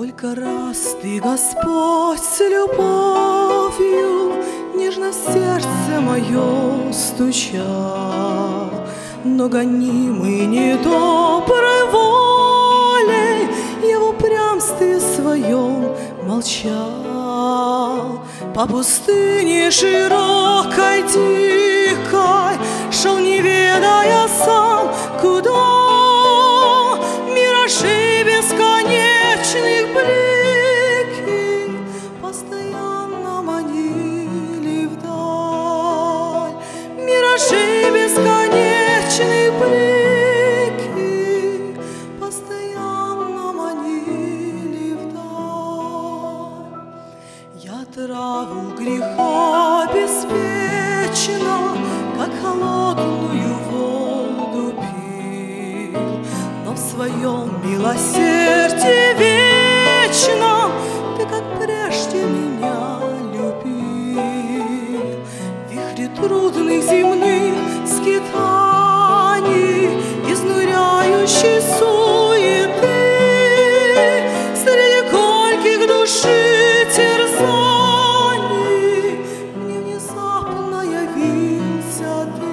Сколько раз ты, Господь, с любовью нежно в сердце мое стучал, но гонимый недоброй волей я в упрямстве своем молчал. По пустыне широкой, дикой шел, не ведая сам куда. Миражи бесконечных блики постоянно манили вдаль. Миражи бесконечных блики постоянно манили вдаль. Я траву греха беспечно, как холодную воду пил, но в своем милосердии вечном ты, как прежде, меня любил. В вихре трудных земных скитаний, изнуряющей суеты, среди кольких души терзаний мне внезапно явился ты.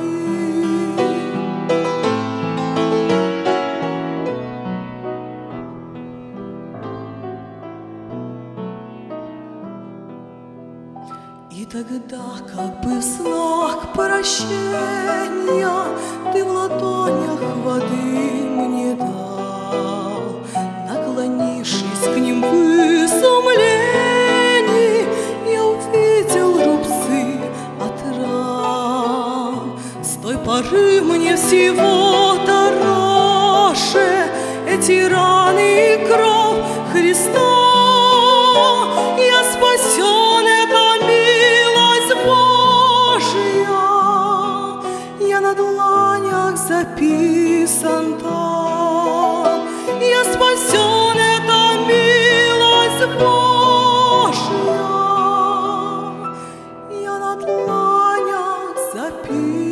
И тогда, как бы в знак прощения, ты в ладонях воды мне дал. Наклонившись к ним в изумлении, я увидел рубцы от ран. С той поры мне всего дороже эти раны и кровь Христа. Я спасен, это милость Божия, я на дланях записан там. Я спасен, это милость Божия, я на дланях записан.